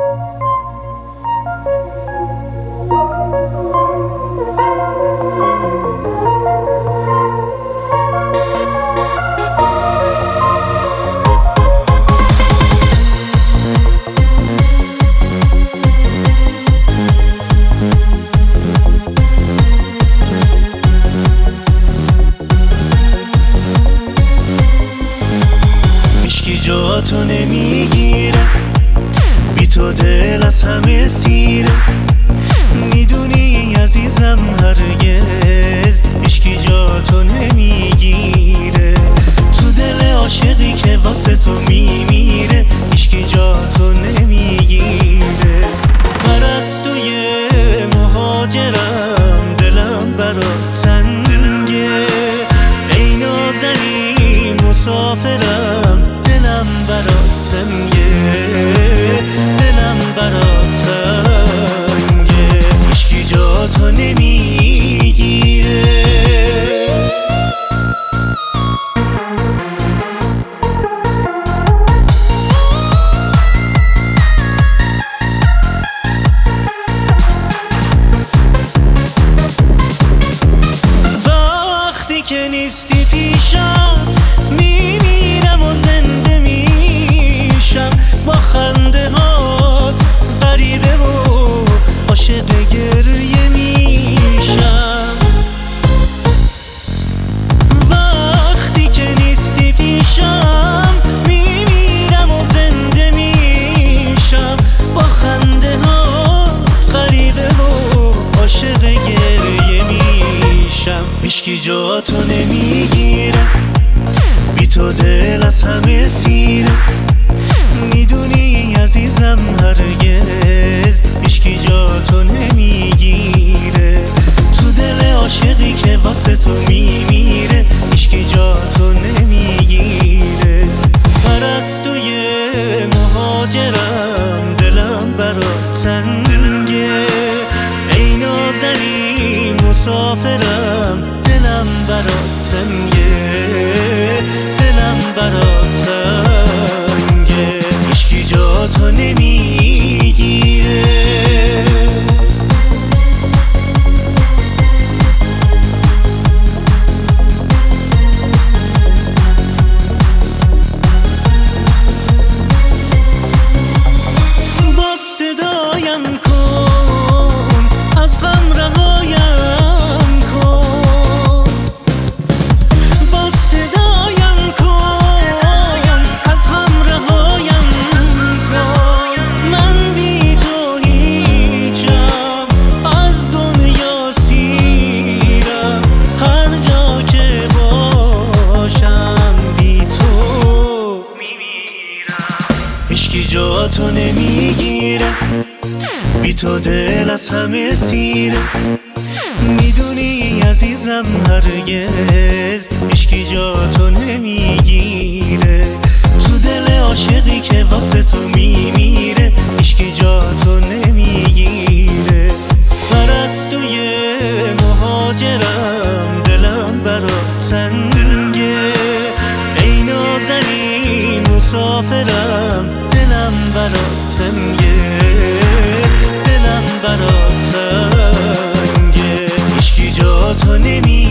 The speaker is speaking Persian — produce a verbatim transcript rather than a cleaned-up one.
جاتو نمیگیره، بی تو دل از همه سیره. میدونی عزیزم هرگز هیچکی جاتو نمیگیره. تو دل عاشقی که واسه تو میمیره هیچکی جاتو نمیگیره. پرستوی مهاجرم، دلم برات تنگه. ای نازنین مسافرم، دلم برات تنگه، دلم برات تنگه. هیچکی جاتو نمیگیره. وقتی که نیستی پیشم میمیرم و زنده میشم. با خنده هات غریبه و عاشق گریه میشم. وقتی که نیستی پیشم میمیرم و زنده میشم. با خنده هات غریبه و عاشق گریه میشم. هیچکی جاتو نمیگیره، بی تو دل از همه سیره. میدونی عزیزم هرگز هیچکی جاتو نمیگیره. تو دل عاشقی که واسه تو میمیره هیچکی جاتو نمیگیره. پرستوی مهاجرم، دلم برات تنگه. ای نازنین مسافرم، دلم برات تنگه، دلم برات تنگه. هیچکی جاتو نمیگیره. با صدایم کن، از غم رهایم کن. با صدایم کن، از غم رهایم کن. من بی تو هیچم، از دنیا سیرم. هر جا که باشم بی تو میمیرم. هیچکی جاتو نمیگیره، بی تو دل از همه سیره. میدونی عزیزم هرگز هیچکی جاتو نمیگیره. تو دل عاشقی که واسه تو میمیره هیچکی جاتو نمیگیره. پرستوی مهاجرم، دلم برات تنگه. ای نازنین مسافرم، دلم برات تنگه، دلم برات تنگه. هیچکی جاتو نمیگیره.